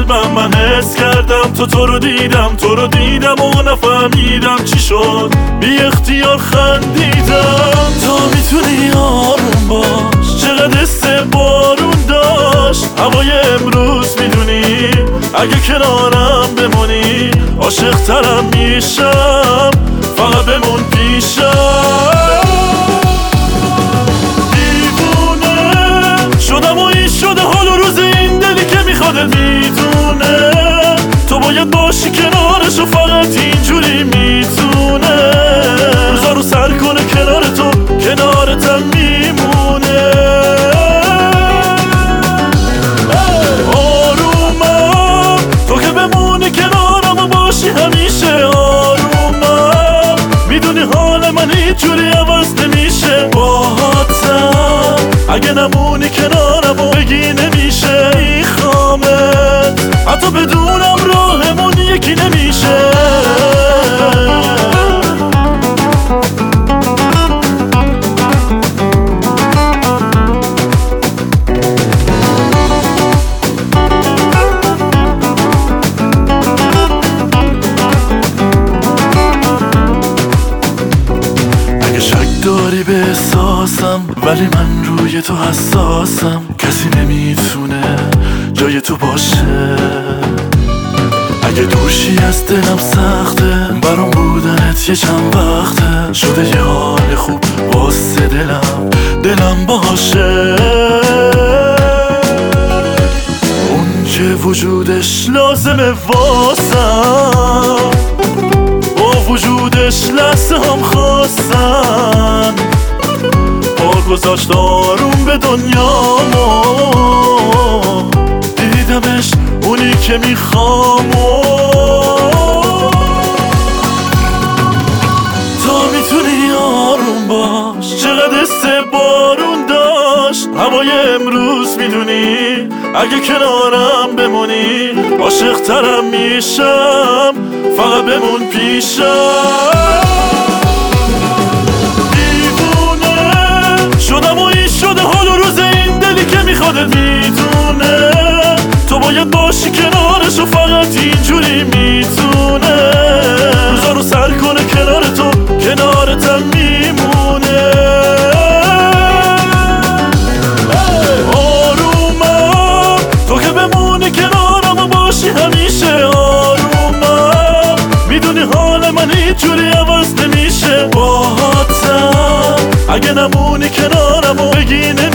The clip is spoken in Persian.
قلبم من حس کردم تو رو دیدم و نفهمیدم چی شد، بی اختیار خندیدم. تا میتونی آروم باش، چقدر بارون داشت هوای امروز، میدونی اگه کنارم بمونی عاشق ترم میشم، فقط بمون پیشم. دیوونه شدم و این شده حال و روز این دلی که میخوادت میدونه، تو باید باشی کنارش و فقط اینجوری میتونه روزا رو سر کنه کنار تو، کنارتم میمونه. آرومم تو که بمونی کنارم و باشی همیشه، آرومم میدونی حال من اینجوری عوض نمیشه باهاتم، اگه نمونی کنارم و بگی نمیشه میخوامت، حتی بدونم راهمون یکی نمیشه. اگه شک داری به احساسم ولی من روی تو حساسم، کسی نمیتونه جای تو باشه. اگه دوشی از دلم سخته، برام بودنت یه چند وقته شده یه حال خوب واسه دلم باشه. اون که وجودش لازمه واسم، با وجودش لحظه هم خواستن، پا گذاشت آروم به دنیامو، دیدمش اونی که میخوام. تا میتونی آروم باش، چقدر بارون داشت هوای امروز، میدونی اگه کنارم بمونی عاشق ترم میشم، فقط بمون پیشم. دیوونه شدم و این شده حال و روز این دلی که میخوادت میدونه، تو باید باشی کنارش و فقط اینجوری میتونه روزا رو سر کنه کنار تو، کنارتم میمونه. آرومم تو که بمونی کنارم و باشی همیشه، آرومم میدونی حال من اینجوری عوض نمیشه باهاتم، اگه نمونی کنارم و بگی